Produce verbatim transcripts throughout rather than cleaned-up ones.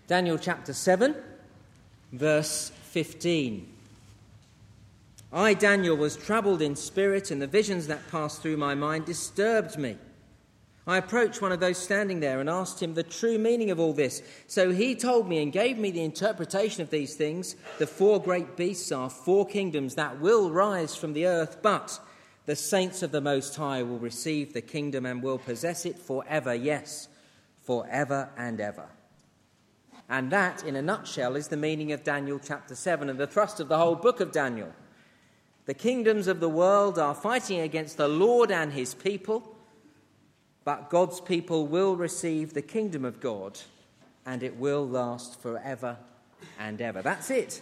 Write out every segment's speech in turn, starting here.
Daniel chapter seven, verse fifteen. I, Daniel, was troubled in spirit, and the visions that passed through my mind disturbed me. I approached one of those standing there and asked him the true meaning of all this. So he told me and gave me the interpretation of these things. The four great beasts are four kingdoms that will rise from the earth, but the saints of the Most High will receive the kingdom and will possess it forever, yes, forever and ever. And that, in a nutshell, is the meaning of Daniel chapter seven and the thrust of the whole book of Daniel. The kingdoms of the world are fighting against the Lord and his people, but God's people will receive the kingdom of God, and it will last forever and ever. That's it.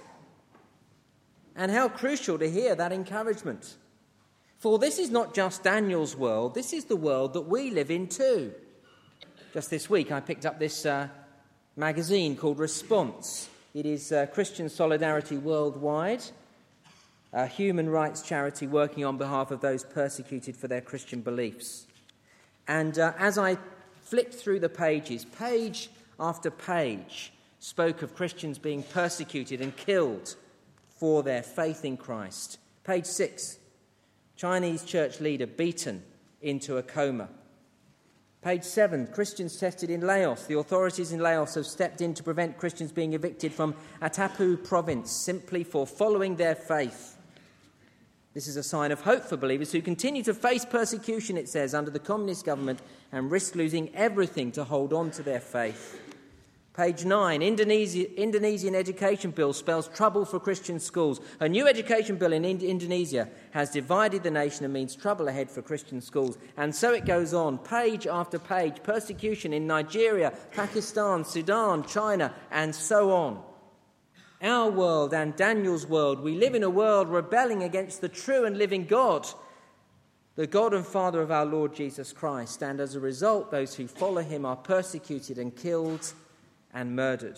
And how crucial to hear that encouragement. For this is not just Daniel's world, this is the world that we live in too. Just this week I picked up this uh, magazine called Response. It is uh, Christian Solidarity Worldwide, a human rights charity working on behalf of those persecuted for their Christian beliefs. And uh, as I flicked through the pages, page after page spoke of Christians being persecuted and killed for their faith in Christ. Page six, Chinese church leader beaten into a coma. Page seven, Christians tested in Laos. The authorities in Laos have stepped in to prevent Christians being evicted from Atapu province simply for following their faith. This is a sign of hope for believers who continue to face persecution, it says, under the communist government and risk losing everything to hold on to their faith. Page nine, Indonesia, Indonesian education bill spells trouble for Christian schools. A new education bill in Ind- Indonesia has divided the nation and means trouble ahead for Christian schools. And so it goes on, page after page, persecution in Nigeria, Pakistan, Sudan, China, and so on. Our world and Daniel's world, we live in a world rebelling against the true and living God, the God and Father of our Lord Jesus Christ. And as a result, those who follow him are persecuted and killed and murdered.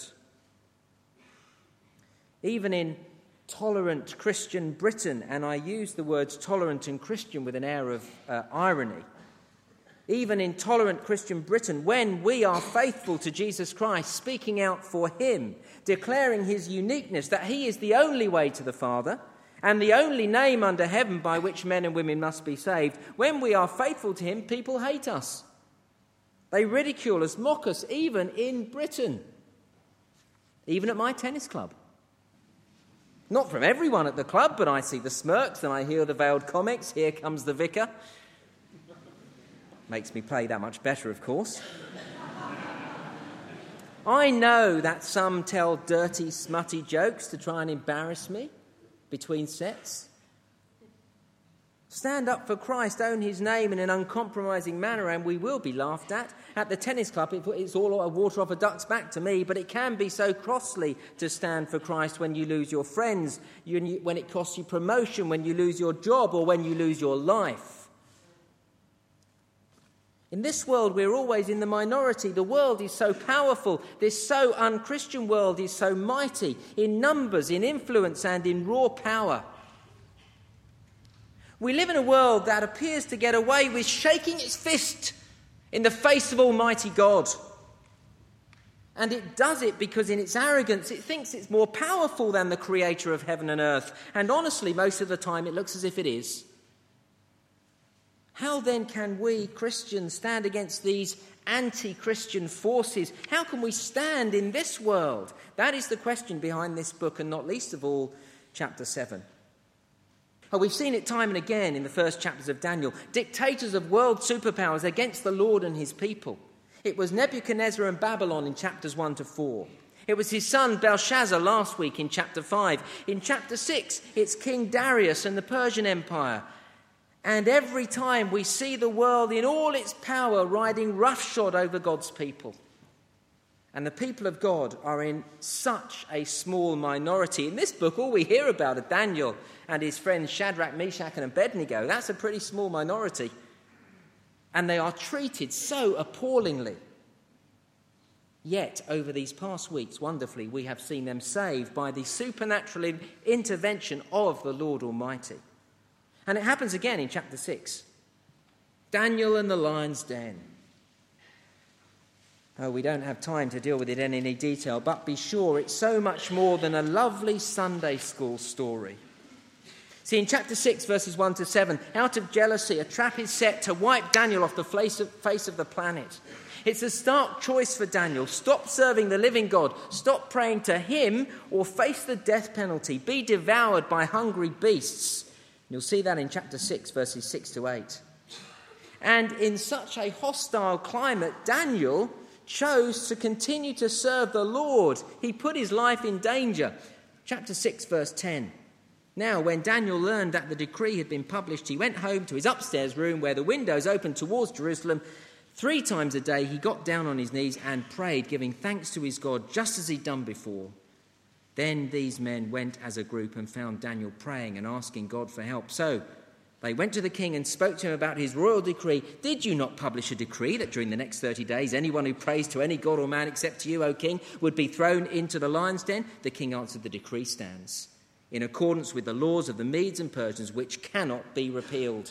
Even in tolerant Christian Britain, and I use the words tolerant and Christian with an air of uh, irony, even in tolerant Christian Britain, when we are faithful to Jesus Christ, speaking out for him, declaring his uniqueness, that he is the only way to the Father and the only name under heaven by which men and women must be saved, when we are faithful to him, people hate us. They ridicule us, mock us, even in Britain, even at my tennis club. Not from everyone at the club, but I see the smirks and I hear the veiled comics. Here comes the vicar. Makes me play that much better, of course. I know that some tell dirty, smutty jokes to try and embarrass me between sets. Stand up for Christ, own his name in an uncompromising manner, and we will be laughed at. At the tennis club, it's all a water off a duck's back to me, but it can be so costly to stand for Christ when you lose your friends, when it costs you promotion, when you lose your job, or when you lose your life. In this world, we're always in the minority. The world is so powerful. This so unchristian world is so mighty in numbers, in influence, and in raw power. We live in a world that appears to get away with shaking its fist in the face of Almighty God. And it does it because in its arrogance it thinks it's more powerful than the creator of heaven and earth. And honestly, most of the time it looks as if it is. How then can we Christians stand against these anti-Christian forces? How can we stand in this world? That is the question behind this book, and not least of all, chapter seven. Oh, we've seen it time and again in the first chapters of Daniel. Dictators of world superpowers against the Lord and his people. It was Nebuchadnezzar and Babylon in chapters one to four. It was his son Belshazzar last week in chapter five. In chapter six, it's King Darius and the Persian Empire. And every time we see the world in all its power riding roughshod over God's people. And the people of God are in such a small minority. In this book, all we hear about are Daniel and his friends Shadrach, Meshach, and Abednego. That's a pretty small minority. And they are treated so appallingly. Yet, over these past weeks, wonderfully, we have seen them saved by the supernatural intervention of the Lord Almighty. And it happens again in chapter six. Daniel and the lion's den. Oh, we don't have time to deal with it in any detail, but be sure it's so much more than a lovely Sunday school story. See, in chapter six, verses one to seven, out of jealousy, a trap is set to wipe Daniel off the face of, face of the planet. It's a stark choice for Daniel. Stop serving the living God. Stop praying to him or face the death penalty. Be devoured by hungry beasts. And you'll see that in chapter six, verses six to eight. And in such a hostile climate, Daniel chose to continue to serve the Lord. He put his life in danger. Chapter six, verse ten. Now, when Daniel learned that the decree had been published, he went home to his upstairs room where the windows opened towards Jerusalem. Three times a day he got down on his knees and prayed, giving thanks to his God, just as he'd done before. Then these men went as a group and found Daniel praying and asking God for help. So they went to the king and spoke to him about his royal decree. Did you not publish a decree that during the next thirty days anyone who prays to any god or man except to you, O king, would be thrown into the lion's den? The king answered, the decree stands, in accordance with the laws of the Medes and Persians, which cannot be repealed.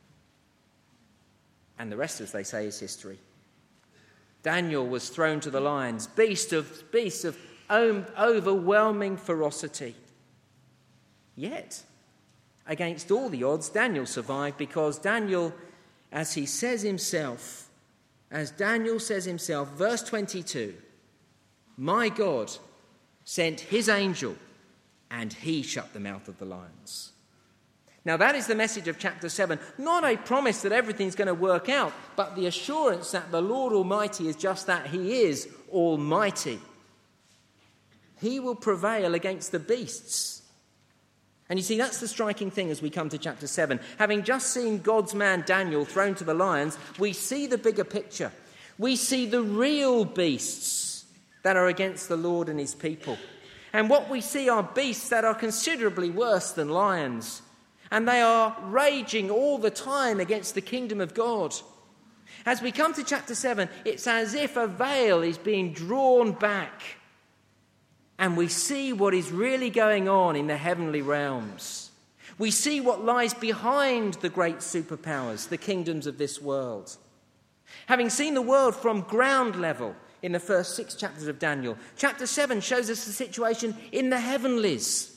And the rest, as they say, is history. Daniel was thrown to the lions, beast of beasts of overwhelming ferocity. Yet, against all the odds, Daniel survived, because Daniel, as he says himself, as Daniel says himself, verse twenty-two, my God sent his angel and he shut the mouth of the lions. Now that is the message of chapter seven. Not a promise that everything's going to work out, but the assurance that the Lord Almighty is just that. He is Almighty. He will prevail against the beasts. And you see, that's the striking thing as we come to chapter seven. Having just seen God's man Daniel thrown to the lions, we see the bigger picture. We see the real beasts that are against the Lord and his people. And what we see are beasts that are considerably worse than lions. And they are raging all the time against the kingdom of God. As we come to chapter seven, it's as if a veil is being drawn back. And we see what is really going on in the heavenly realms. We see what lies behind the great superpowers, the kingdoms of this world. Having seen the world from ground level in the first six chapters of Daniel, chapter seven shows us the situation in the heavenlies.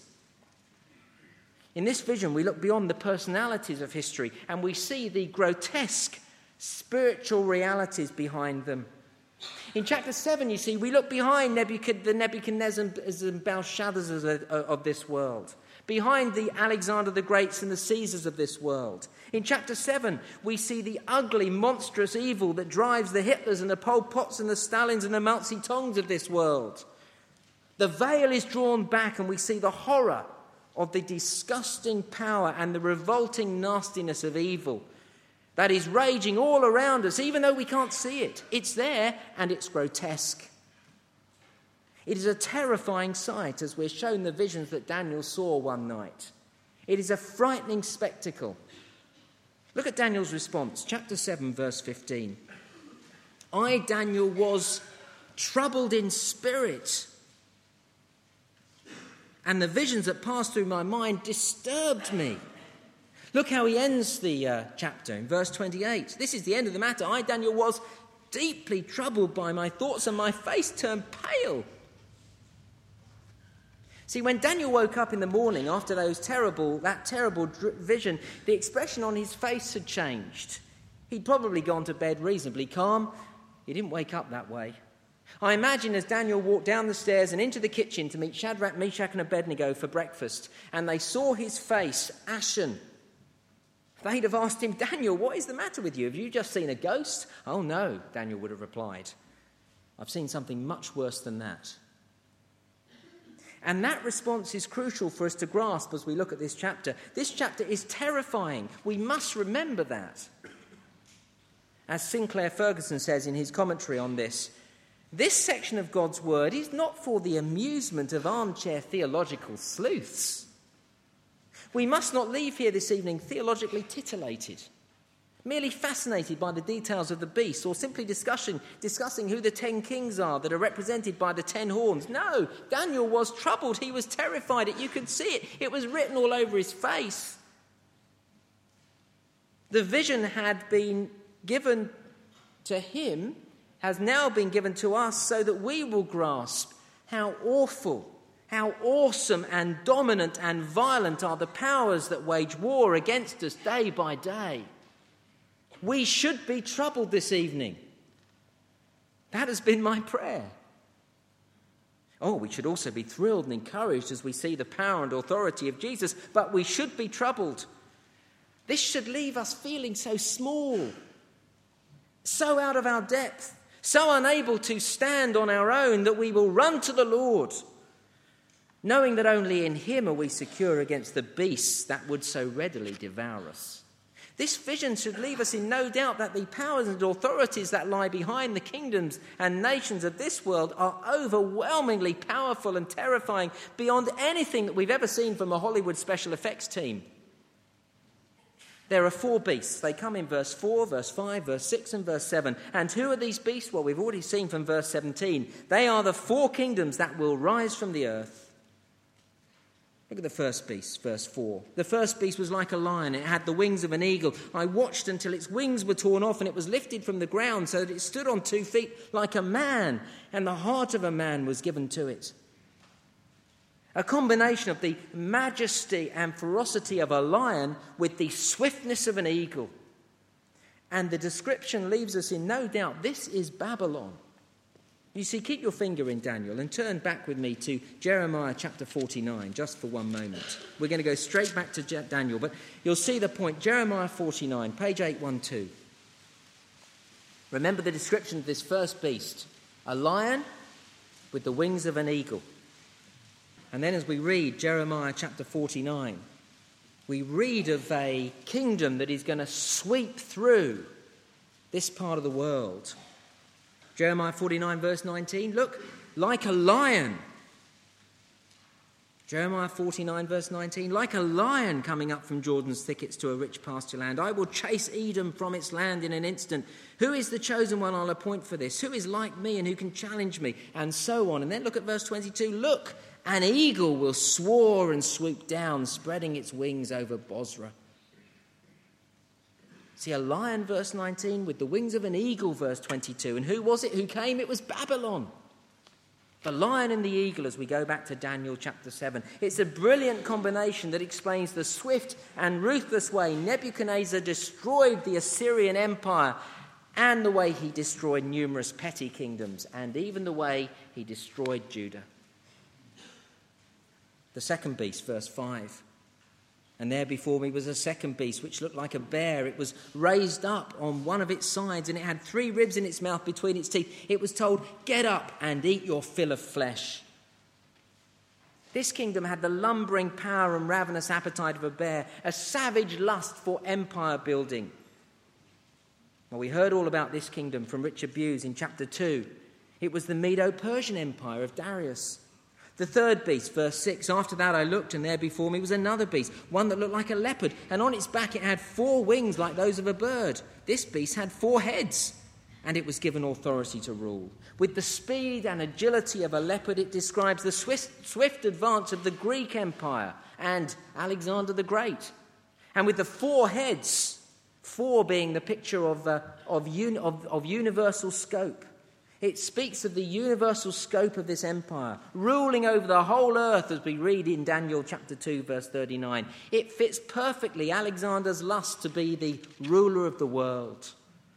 In this vision, we look beyond the personalities of history and we see the grotesque spiritual realities behind them. In chapter seven, you see, we look behind Nebuchadnezzar, the Nebuchadnezzars and Belshazzars of this world, behind the Alexander the Greats and the Caesars of this world. In chapter seven, we see the ugly, monstrous evil that drives the Hitlers and the Pol Pots and the Stalins and the Mao Zedongs of this world. The veil is drawn back and we see the horror of the disgusting power and the revolting nastiness of evil that is raging all around us, even though we can't see it. It's there and it's grotesque. It is a terrifying sight, as we're shown the visions that Daniel saw one night. It is a frightening spectacle. Look at Daniel's response, chapter seven, verse fifteen. I, Daniel, was troubled in spirit, and the visions that passed through my mind disturbed me. Look how he ends the uh, chapter in verse twenty-eight. This is the end of the matter. I, Daniel, was deeply troubled by my thoughts, and my face turned pale. See, when Daniel woke up in the morning after those terrible, that terrible vision, the expression on his face had changed. He'd probably gone to bed reasonably calm. He didn't wake up that way. I imagine as Daniel walked down the stairs and into the kitchen to meet Shadrach, Meshach and Abednego for breakfast, and they saw his face ashen, they'd have asked him, Daniel, what is the matter with you? Have you just seen a ghost? Oh no, Daniel would have replied. I've seen something much worse than that. And that response is crucial for us to grasp as we look at this chapter. This chapter is terrifying. We must remember that. As Sinclair Ferguson says in his commentary on this, this section of God's word is not for the amusement of armchair theological sleuths. We must not leave here this evening theologically titillated, merely fascinated by the details of the beast, or simply discussing, discussing who the ten kings are that are represented by the ten horns. No, Daniel was troubled. He was terrified. You could see it. It was written all over his face. The vision had been given to him, has now been given to us so that we will grasp how awful, how awesome and dominant and violent are the powers that wage war against us day by day. We should be troubled this evening. That has been my prayer. Oh, we should also be thrilled and encouraged as we see the power and authority of Jesus, but we should be troubled. This should leave us feeling so small, so out of our depth, so unable to stand on our own that we will run to the Lord, knowing that only in him are we secure against the beasts that would so readily devour us. This vision should leave us in no doubt that the powers and authorities that lie behind the kingdoms and nations of this world are overwhelmingly powerful and terrifying beyond anything that we've ever seen from a Hollywood special effects team. There are four beasts. They come in verse four, verse five, verse six and verse seven. And who are these beasts? Well, we've already seen from verse seventeen. They are the four kingdoms that will rise from the earth. Look at the first beast, verse four. The first beast was like a lion. It had the wings of an eagle. I watched until its wings were torn off and it was lifted from the ground so that it stood on two feet like a man, and the heart of a man was given to it. A combination of the majesty and ferocity of a lion with the swiftness of an eagle. And the description leaves us in no doubt this is Babylon. You see, keep your finger in Daniel and turn back with me to Jeremiah chapter forty-nine, just for one moment. We're going to go straight back to Daniel, but you'll see the point. Jeremiah forty-nine, page eight twelve. Remember the description of this first beast, a lion with the wings of an eagle. And then as we read Jeremiah chapter forty-nine, we read of a kingdom that is going to sweep through this part of the world. Jeremiah forty-nine, verse nineteen, look, like a lion. Jeremiah forty-nine, verse nineteen, like a lion coming up from Jordan's thickets to a rich pasture land. I will chase Edom from its land in an instant. Who is the chosen one I'll appoint for this? Who is like me and who can challenge me? And so on. And then look at verse twenty-two. Look, an eagle will soar and swoop down, spreading its wings over Bozrah. See, a lion, verse nineteen, with the wings of an eagle, verse twenty-two. And who was it who came? It was Babylon. The lion and the eagle, as we go back to Daniel chapter seven. It's a brilliant combination that explains the swift and ruthless way Nebuchadnezzar destroyed the Assyrian Empire, and the way he destroyed numerous petty kingdoms, and even the way he destroyed Judah. The second beast, verse five. And there before me was a second beast, which looked like a bear. It was raised up on one of its sides, and it had three ribs in its mouth between its teeth. It was told, get up and eat your fill of flesh. This kingdom had the lumbering power and ravenous appetite of a bear, a savage lust for empire building. Well, we heard all about this kingdom from Richard Bewes in chapter two. It was the Medo-Persian Empire of Darius. The third beast, verse six, after that I looked, and there before me was another beast, one that looked like a leopard, and on its back it had four wings like those of a bird. This beast had four heads, and it was given authority to rule. With the speed and agility of a leopard, it describes the swift, swift advance of the Greek Empire and Alexander the Great. And with the four heads, four being the picture of, uh, of, un, of, of universal scope, it speaks of the universal scope of this empire, ruling over the whole earth, as we read in Daniel chapter two, verse thirty-nine. It fits perfectly Alexander's lust to be the ruler of the world.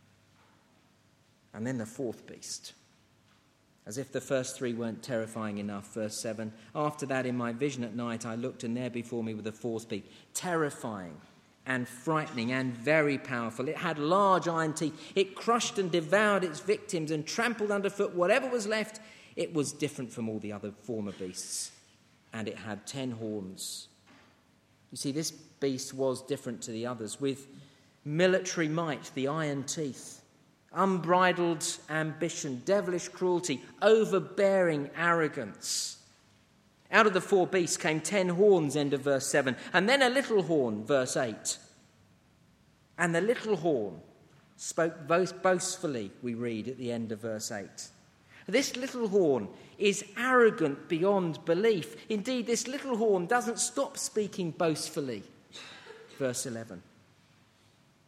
And then the fourth beast. As if the first three weren't terrifying enough, verse seven. After that, in my vision at night, I looked, and there before me was the fourth beast, terrifying and frightening and very powerful. It had large iron teeth. It crushed and devoured its victims and trampled underfoot whatever was left. It was different from all the other former beasts, and it had ten horns. You see, this beast was different to the others, with military might, the iron teeth, unbridled ambition, devilish cruelty, overbearing arrogance. Out of the four beasts came ten horns, end of verse seven, and then a little horn, verse eight. And the little horn spoke boastfully, we read at the end of verse eight. This little horn is arrogant beyond belief. Indeed, this little horn doesn't stop speaking boastfully. Verse eleven.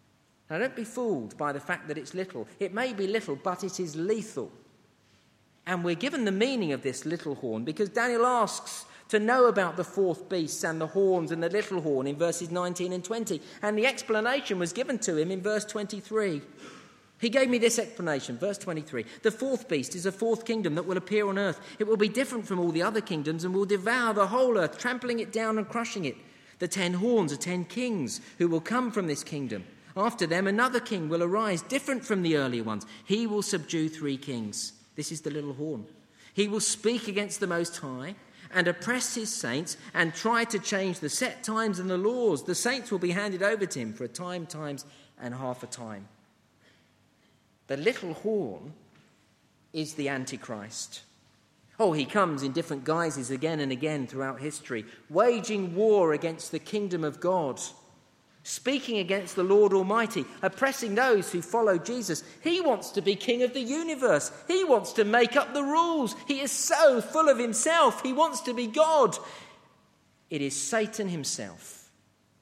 Now, don't be fooled by the fact that it's little. It may be little, but it is lethal. And we're given the meaning of this little horn because Daniel asks to know about the fourth beast and the horns and the little horn in verses nineteen and twenty. And the explanation was given to him in verse twenty-three. He gave me this explanation, verse twenty-three. The fourth beast is a fourth kingdom that will appear on earth. It will be different from all the other kingdoms and will devour the whole earth, trampling it down and crushing it. The ten horns are ten kings who will come from this kingdom. After them, another king will arise, different from the earlier ones. He will subdue three kings. This is the little horn. He will speak against the Most High and oppress his saints and try to change the set times and the laws. The saints will be handed over to him for a time, times, and half a time. The little horn is the Antichrist. Oh, he comes in different guises again and again throughout history, waging war against the kingdom of God, speaking against the Lord Almighty, oppressing those who follow Jesus. He wants to be king of the universe. He wants to make up the rules. He is so full of himself. He wants to be God. It is Satan himself.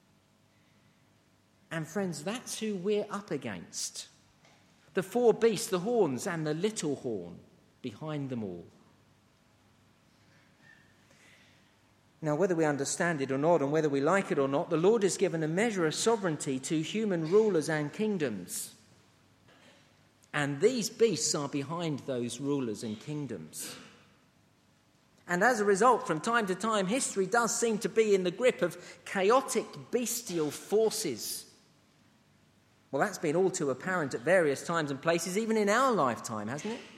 And friends, that's who we're up against. The four beasts, the horns, and the little horn behind them all. Now, whether we understand it or not, and whether we like it or not, the Lord has given a measure of sovereignty to human rulers and kingdoms. And these beasts are behind those rulers and kingdoms. And as a result, from time to time, history does seem to be in the grip of chaotic, bestial forces. Well, that's been all too apparent at various times and places, even in our lifetime, hasn't it?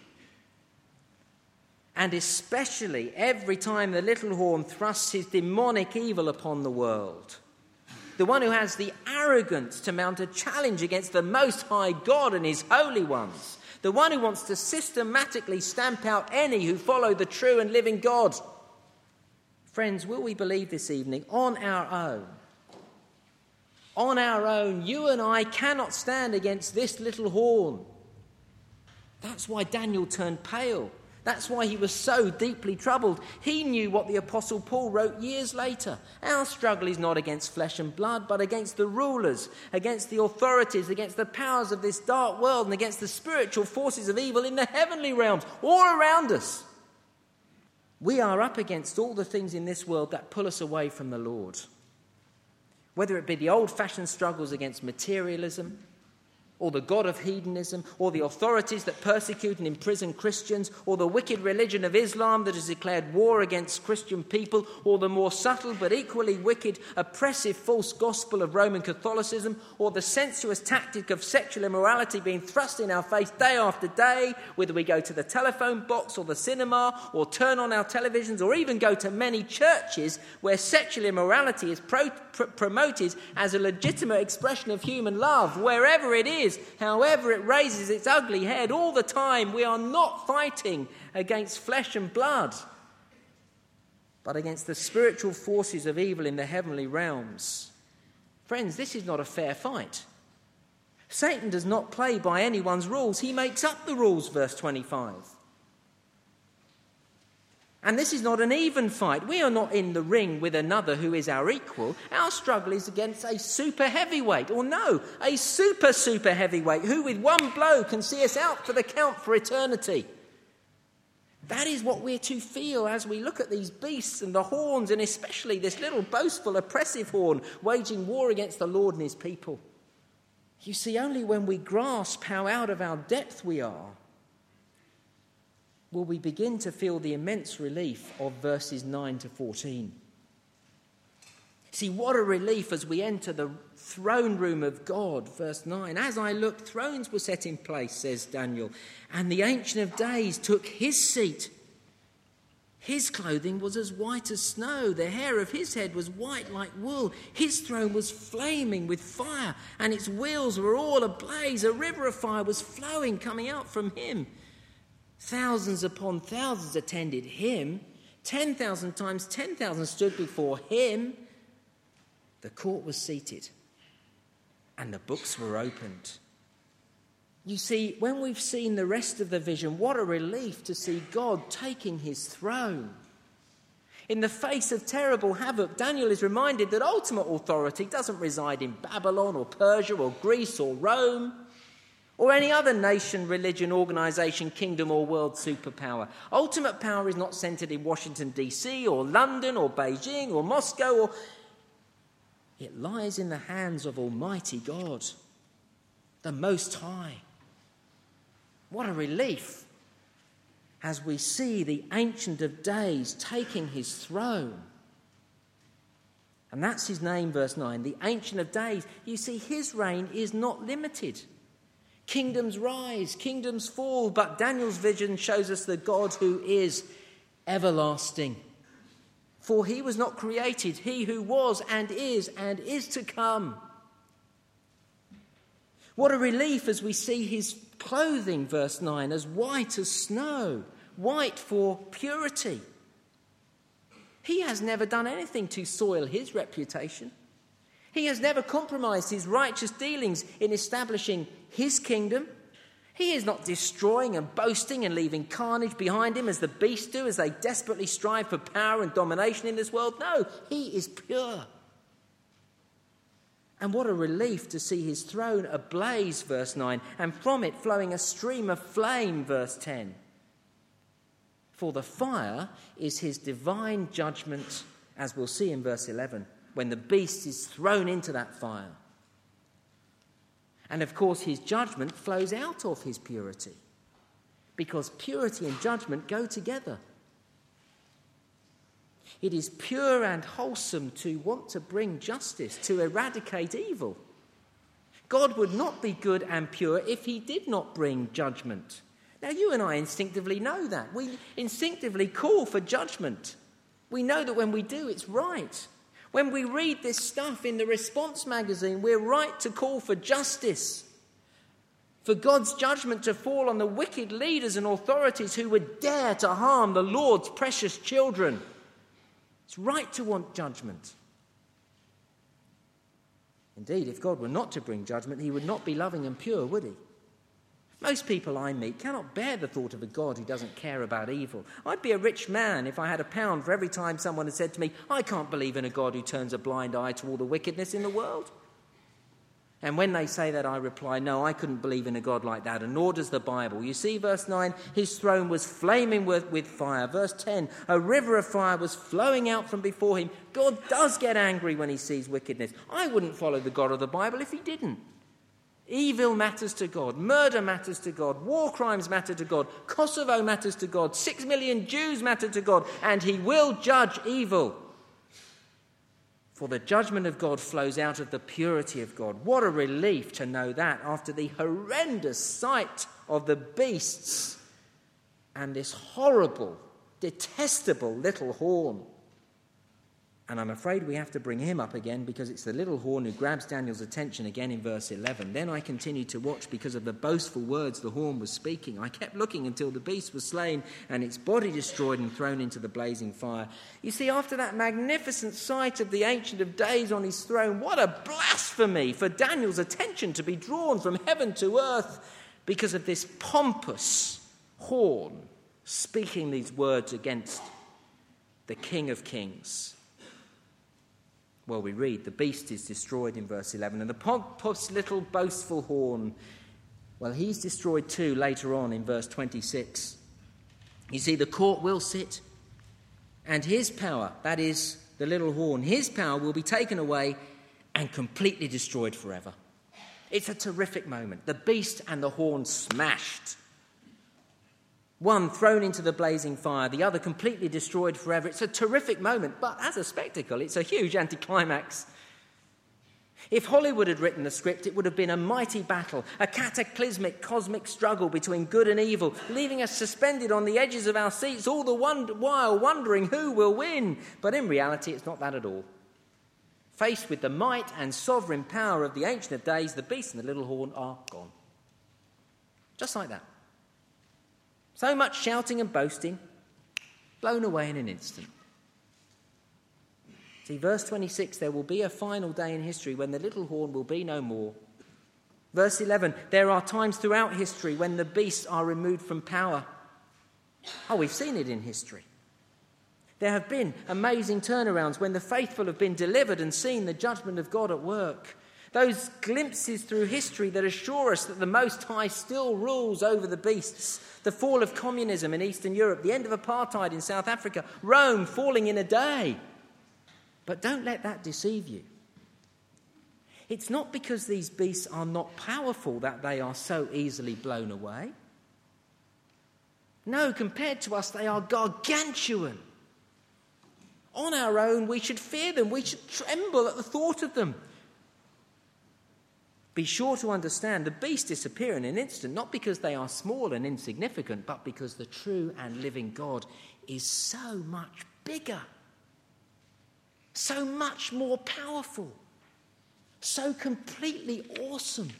And especially every time the little horn thrusts his demonic evil upon the world. The one who has the arrogance to mount a challenge against the Most High God and his holy ones. The one who wants to systematically stamp out any who follow the true and living God. Friends, will we believe this evening on our own? On our own, you and I cannot stand against this little horn. That's why Daniel turned pale. That's why he was so deeply troubled. He knew what the Apostle Paul wrote years later. Our struggle is not against flesh and blood, but against the rulers, against the authorities, against the powers of this dark world, and against the spiritual forces of evil in the heavenly realms, all around us. We are up against all the things in this world that pull us away from the Lord. Whether it be the old-fashioned struggles against materialism, or the god of hedonism, or the authorities that persecute and imprison Christians, or the wicked religion of Islam that has declared war against Christian people, or the more subtle but equally wicked, oppressive false gospel of Roman Catholicism, or the sensuous tactic of sexual immorality being thrust in our face day after day, whether we go to the telephone box or the cinema, or turn on our televisions, or even go to many churches where sexual immorality is pro- pr- promoted as a legitimate expression of human love, wherever it is, however it raises its ugly head, all the time we are not fighting against flesh and blood, but against the spiritual forces of evil in the heavenly realms. Friends, this is not a fair fight. Satan does not play by anyone's rules. He makes up the rules, verse twenty-five. And this is not an even fight. We are not in the ring with another who is our equal. Our struggle is against a super heavyweight, or no, a super, super heavyweight, who with one blow can see us out for the count for eternity. That is what we're to feel as we look at these beasts and the horns, and especially this little boastful, oppressive horn waging war against the Lord and his people. You see, only when we grasp how out of our depth we are will we begin to feel the immense relief of verses nine to fourteen. See, what a relief as we enter the throne room of God, verse nine. As I looked, thrones were set in place, says Daniel, and the Ancient of Days took his seat. His clothing was as white as snow. The hair of his head was white like wool. His throne was flaming with fire, and its wheels were all ablaze. A river of fire was flowing, coming out from him. Thousands upon thousands attended him. Ten thousand times ten thousand stood before him. The court was seated, and the books were opened. You see, when we've seen the rest of the vision, what a relief to see God taking his throne. In the face of terrible havoc, Daniel is reminded that ultimate authority doesn't reside in Babylon or Persia or Greece or Rome or any other nation, religion, organisation, kingdom or world superpower. Ultimate power is not centred in Washington, D C or London or Beijing or Moscow. Or It lies in the hands of Almighty God, the Most High. What a relief as we see the Ancient of Days taking his throne. And that's his name, verse nine, the Ancient of Days. You see, his reign is not limited. Kingdoms rise, kingdoms fall, but Daniel's vision shows us the God who is everlasting. For he was not created, he who was and is and is to come. What a relief as we see his clothing, verse nine, as white as snow, white for purity. He has never done anything to soil his reputation. He has never compromised his righteous dealings in establishing his kingdom. He is not destroying and boasting and leaving carnage behind him as the beasts do as they desperately strive for power and domination in this world. No, he is pure. And what a relief to see his throne ablaze, verse nine, and from it flowing a stream of flame, verse ten. For the fire is his divine judgment, as we'll see in verse eleven, when the beast is thrown into that fire. And of course, his judgment flows out of his purity, because purity and judgment go together. It is pure and wholesome to want to bring justice, to eradicate evil. God would not be good and pure if he did not bring judgment. Now, you and I instinctively know that. We instinctively call for judgment. We know that when we do, it's right. When we read this stuff in the Response magazine, we're right to call for justice, for God's judgment to fall on the wicked leaders and authorities who would dare to harm the Lord's precious children. It's right to want judgment. Indeed, if God were not to bring judgment, he would not be loving and pure, would he? Most people I meet cannot bear the thought of a God who doesn't care about evil. I'd be a rich man if I had a pound for every time someone had said to me, I can't believe in a God who turns a blind eye to all the wickedness in the world. And when they say that, I reply, no, I couldn't believe in a God like that, and nor does the Bible. You see, verse nine, his throne was flaming with, with fire. Verse ten, a river of fire was flowing out from before him. God does get angry when he sees wickedness. I wouldn't follow the God of the Bible if he didn't. Evil matters to God. Murder matters to God. War crimes matter to God. Kosovo matters to God. Six million Jews matter to God. And he will judge evil. For the judgment of God flows out of the purity of God. What a relief to know that after the horrendous sight of the beasts and this horrible, detestable little horn. And I'm afraid we have to bring him up again because it's the little horn who grabs Daniel's attention again in verse eleven. Then I continued to watch because of the boastful words the horn was speaking. I kept looking until the beast was slain and its body destroyed and thrown into the blazing fire. You see, after that magnificent sight of the Ancient of Days on his throne, what a blasphemy for Daniel's attention to be drawn from heaven to earth because of this pompous horn speaking these words against the King of Kings. Well, we read, the beast is destroyed in verse eleven, and the pompous little boastful horn, well, he's destroyed too later on in verse twenty-six. You see, the court will sit, and his power, that is the little horn, his power will be taken away and completely destroyed forever. It's a terrific moment. The beast and the horn smashed. One thrown into the blazing fire, the other completely destroyed forever. It's a terrific moment, but as a spectacle, it's a huge anticlimax. If Hollywood had written the script, it would have been a mighty battle, a cataclysmic cosmic struggle between good and evil, leaving us suspended on the edges of our seats all the while wondering who will win. But in reality, it's not that at all. Faced with the might and sovereign power of the Ancient of Days, the beast and the little horn are gone. Just like that. So much shouting and boasting, blown away in an instant. See, verse twenty-six, there will be a final day in history when the little horn will be no more. Verse eleven, there are times throughout history when the beasts are removed from power. Oh, we've seen it in history. There have been amazing turnarounds when the faithful have been delivered and seen the judgment of God at work. Those glimpses through history that assure us that the Most High still rules over the beasts. The fall of communism in Eastern Europe, the end of apartheid in South Africa, Rome falling in a day. But don't let that deceive you. It's not because these beasts are not powerful that they are so easily blown away. No, compared to us, they are gargantuan. On our own, we should fear them. We should tremble at the thought of them. Be sure to understand the beasts disappear in an instant, not because they are small and insignificant, but because the true and living God is so much bigger, so much more powerful, so completely awesome.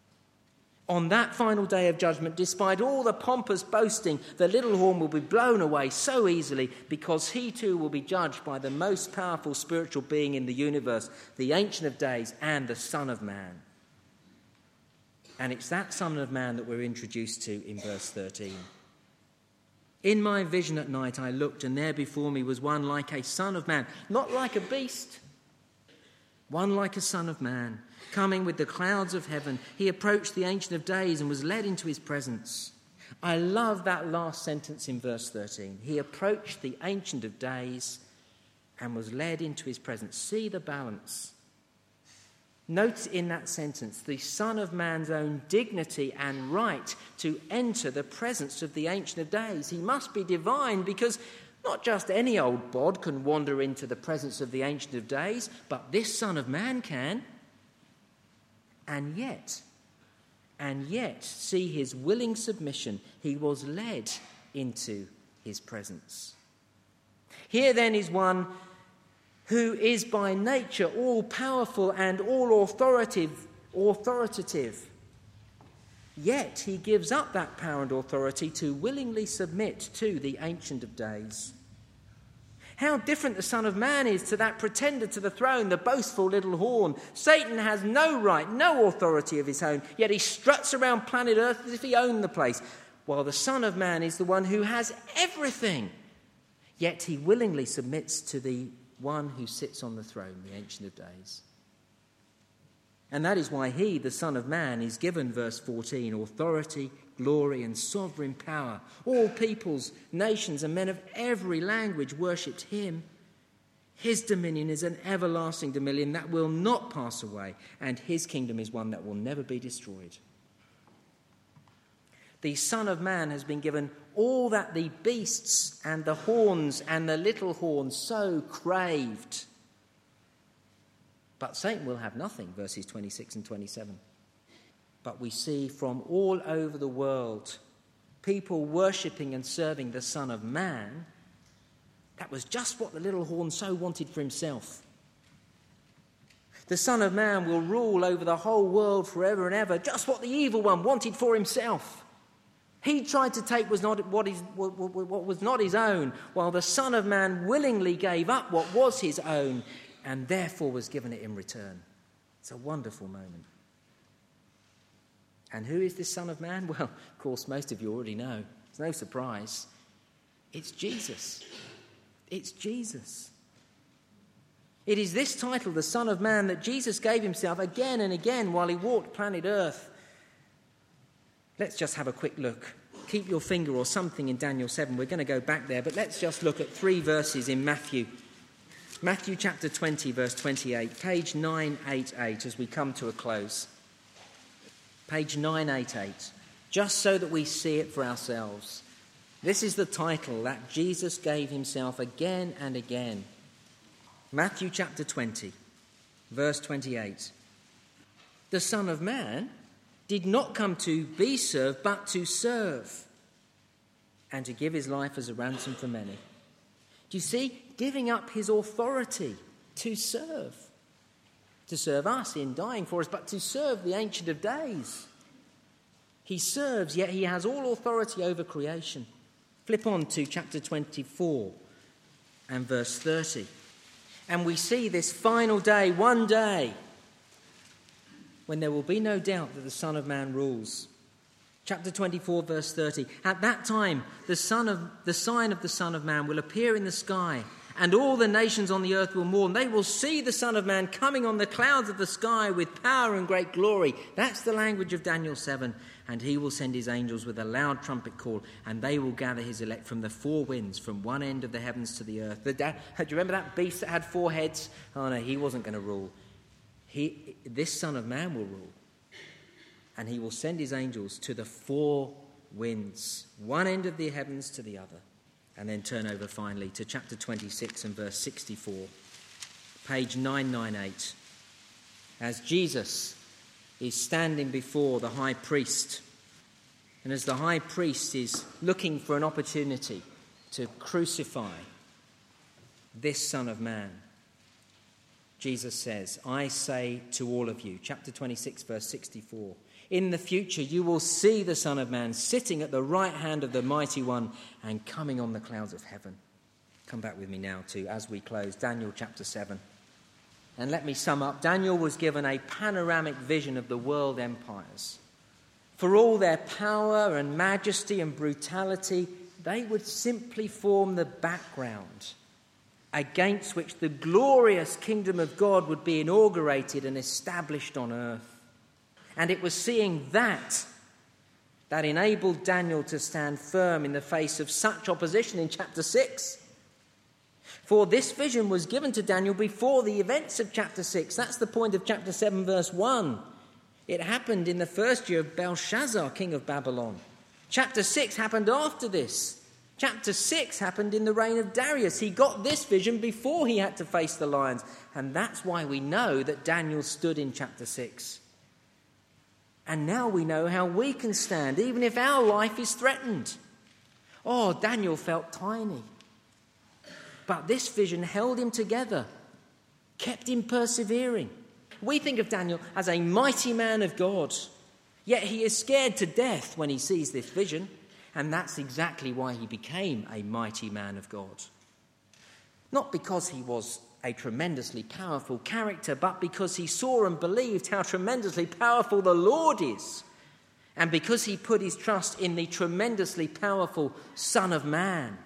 On that final day of judgment, despite all the pompous boasting, the little horn will be blown away so easily because he too will be judged by the most powerful spiritual being in the universe, the Ancient of Days and the Son of Man. And it's that Son of Man that we're introduced to in verse thirteen. In my vision at night I looked, and there before me was one like a son of man, not like a beast, one like a son of man, coming with the clouds of heaven. He approached the Ancient of Days and was led into his presence. I love that last sentence in verse thirteen. He approached the Ancient of Days and was led into his presence. See the balance. Note in that sentence the Son of Man's own dignity and right to enter the presence of the Ancient of Days. He must be divine because not just any old bod can wander into the presence of the Ancient of Days, but this Son of Man can. And yet, and yet, see his willing submission. He was led into his presence. Here then is one who is by nature all-powerful and all-authoritative, authoritative. Yet he gives up that power and authority to willingly submit to the Ancient of Days. How different the Son of Man is to that pretender to the throne, the boastful little horn. Satan has no right, no authority of his own, yet he struts around planet Earth as if he owned the place, while the Son of Man is the one who has everything. Yet he willingly submits to the one who sits on the throne, the Ancient of Days. And that is why he, the Son of Man, is given, verse fourteen, authority, glory and sovereign power. All peoples, nations and men of every language worshipped him. His dominion is an everlasting dominion that will not pass away, and his kingdom is one that will never be destroyed. The Son of Man has been given all that the beasts and the horns and the little horn so craved. But Satan will have nothing, verses twenty-six and twenty-seven. But we see from all over the world people worshipping and serving the Son of Man. That was just what the little horn so wanted for himself. The Son of Man will rule over the whole world forever and ever, just what the evil one wanted for himself. He tried to take was not what, is, what, what, what was not his own, while the Son of Man willingly gave up what was his own and therefore was given it in return. It's a wonderful moment. And who is this Son of Man? Well, of course, most of you already know. It's no surprise. It's Jesus. It's Jesus. It is this title, the Son of Man, that Jesus gave himself again and again while he walked planet Earth. Let's just have a quick look. Keep your finger or something in Daniel seven. We're going to go back there, but let's just look at three verses in Matthew. Matthew chapter twenty, verse twenty-eight, page nine eighty-eight, as we come to a close. Page nine eighty-eight, just so that we see it for ourselves. This is the title that Jesus gave himself again and again. Matthew chapter twenty, verse twenty-eight. The Son of Man did not come to be served, but to serve, and to give his life as a ransom for many. Do you see? Giving up his authority to serve. To serve us in dying for us, but to serve the Ancient of Days. He serves, yet he has all authority over creation. Flip on to chapter twenty-four and verse thirty. And we see this final day, one day, when there will be no doubt that the Son of Man rules. Chapter twenty-four, verse thirty. At that time, the son of the sign of the Son of Man will appear in the sky, and all the nations on the earth will mourn. They will see the Son of Man coming on the clouds of the sky with power and great glory. That's the language of Daniel seven. And he will send his angels with a loud trumpet call, and they will gather his elect from the four winds, from one end of the heavens to the earth. The da- Do you remember that beast that had four heads? Oh no, he wasn't going to rule. He, this Son of Man will rule. And he will send his angels to the four winds, one end of the heavens to the other. And then turn over finally to chapter twenty-six and verse sixty-four, page nine ninety-eight. As Jesus is standing before the high priest, and as the high priest is looking for an opportunity to crucify this Son of Man, Jesus says, I say to all of you, chapter twenty-six, verse sixty-four, in the future you will see the Son of Man sitting at the right hand of the Mighty One and coming on the clouds of heaven. Come back with me now to, as we close, Daniel chapter seven. And let me sum up. Daniel was given a panoramic vision of the world empires. For all their power and majesty and brutality, they would simply form the background against which the glorious kingdom of God would be inaugurated and established on earth. And it was seeing that that enabled Daniel to stand firm in the face of such opposition in chapter six. For this vision was given to Daniel before the events of chapter six. That's the point of chapter seven, verse one. It happened in the first year of Belshazzar, king of Babylon. Chapter six happened after this. Chapter six happened in the reign of Darius. He got this vision before he had to face the lions. And that's why we know that Daniel stood in chapter six. And now we know how we can stand, even if our life is threatened. Oh, Daniel felt tiny. But this vision held him together, kept him persevering. We think of Daniel as a mighty man of God, yet he is scared to death when he sees this vision, and that's exactly why he became a mighty man of God. Not because he was a tremendously powerful character, but because he saw and believed how tremendously powerful the Lord is, and because he put his trust in the tremendously powerful Son of Man.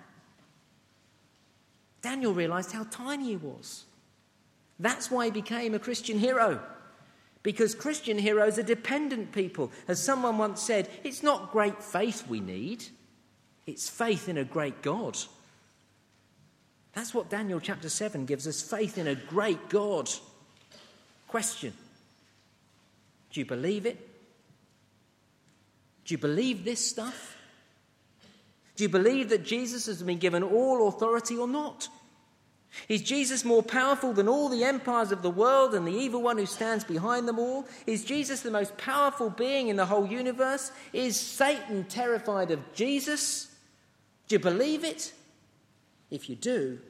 Daniel realized how tiny he was. That's why he became a Christian hero. Because Christian heroes are dependent people. As someone once said, it's not great faith we need, it's faith in a great God. That's what Daniel chapter seven gives us, faith in a great God. Question: do you believe it? Do you believe this stuff? Do you believe that Jesus has been given all authority or not? Is Jesus more powerful than all the empires of the world and the evil one who stands behind them all? Is Jesus the most powerful being in the whole universe? Is Satan terrified of Jesus? Do you believe it? If you do,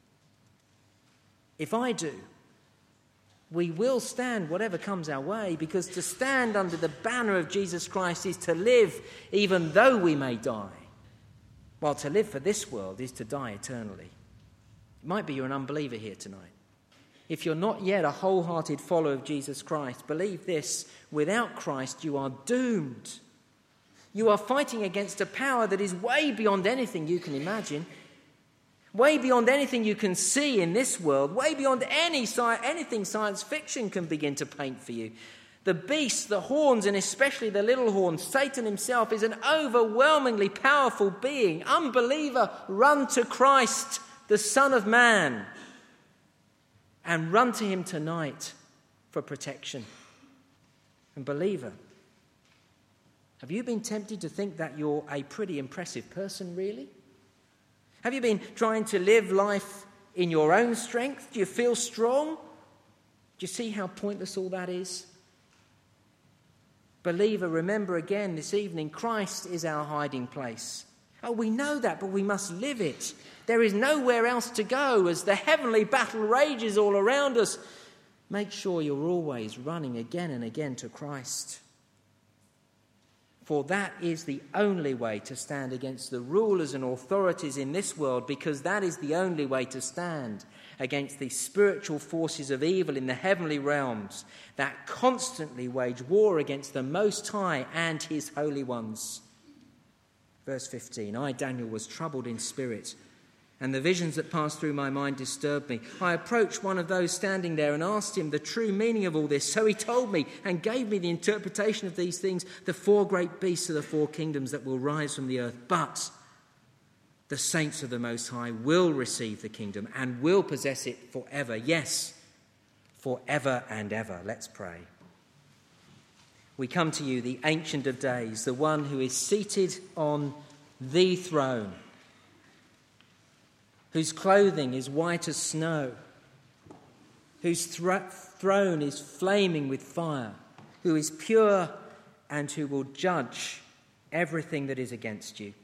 if I do, we will stand whatever comes our way, because to stand under the banner of Jesus Christ is to live even though we may die, while to live for this world is to die eternally. It might be you're an unbeliever here tonight. If you're not yet a wholehearted follower of Jesus Christ, believe this: without Christ you are doomed. You are fighting against a power that is way beyond anything you can imagine, way beyond anything you can see in this world, way beyond any sci- anything science fiction can begin to paint for you. The beast, the horns, and especially the little horn, Satan himself, is an overwhelmingly powerful being. Unbeliever, run to Christ, the Son of Man, and run to him tonight for protection. And believer, have you been tempted to think that you're a pretty impressive person, really? Have you been trying to live life in your own strength? Do you feel strong? Do you see how pointless all that is? Believer, remember again this evening, Christ is our hiding place. Oh, we know that, but we must live it. There is nowhere else to go as the heavenly battle rages all around us. Make sure you're always running again and again to Christ. For that is the only way to stand against the rulers and authorities in this world, because that is the only way to stand against the spiritual forces of evil in the heavenly realms that constantly wage war against the Most High and his holy ones. Verse fifteen, I, Daniel, was troubled in spirit, and the visions that passed through my mind disturbed me. I approached one of those standing there and asked him the true meaning of all this. So he told me and gave me the interpretation of these things. The four great beasts are the four kingdoms that will rise from the earth. But the saints of the Most High will receive the kingdom and will possess it forever. Yes, forever and ever. Let's pray. We come to you, the Ancient of Days, the one who is seated on the throne, whose clothing is white as snow, whose thro- throne is flaming with fire, who is pure and who will judge everything that is against you.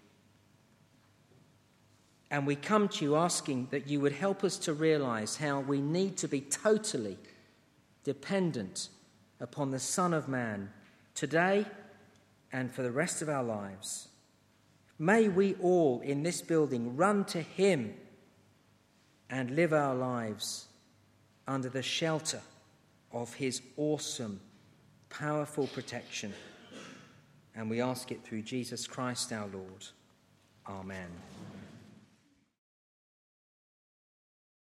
And we come to you asking that you would help us to realize how we need to be totally dependent upon the Son of Man today and for the rest of our lives. May we all in this building run to him and live our lives under the shelter of his awesome, powerful protection. And we ask it through Jesus Christ our Lord. Amen.